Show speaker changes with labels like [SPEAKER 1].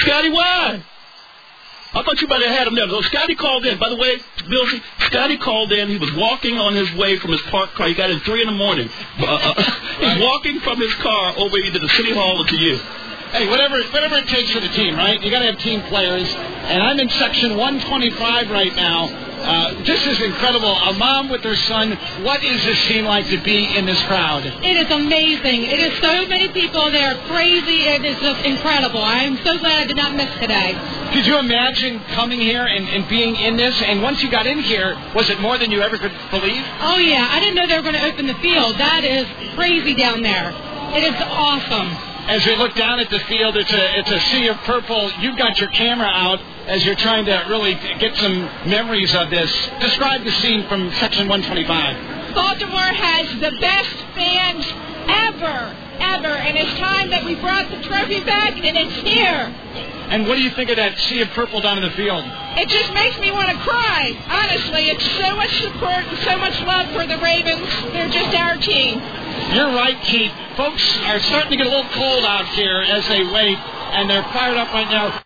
[SPEAKER 1] Scotty, why? I thought you might have had him there. So Scotty called in. By the way, Bill, Scotty called in. He was walking on his way from his parked car. He got in 3 in the morning. He's walking from his car over either to City Hall or to you.
[SPEAKER 2] Hey, whatever it takes for the team, right? You got to have team players. And I'm in section 125 right now. This is incredible. A mom with her son. What does this seem like to be in this crowd?
[SPEAKER 3] It is amazing. It is so many people. They are crazy. It is just incredible. I am so glad I did not miss today.
[SPEAKER 2] Could you imagine coming here and being in this? And once you got in here, was it more than you ever could believe?
[SPEAKER 3] Oh, yeah. I didn't know they were going to open the field. That is crazy down there. It is awesome.
[SPEAKER 2] As we look down at the field, it's a sea of purple. You've got your camera out as you're trying to really get some memories of this. Describe the scene from section 125.
[SPEAKER 4] Baltimore has the best fans ever. And it's time that we brought the trophy back, and it's here.
[SPEAKER 2] And what do you think of that sea of purple down in the field?
[SPEAKER 4] It just makes me want to cry. Honestly, it's so much support and so much love for the Ravens. They're just our team.
[SPEAKER 2] You're right, Keith. Folks are starting to get a little cold out here as they wait, and they're fired up right now.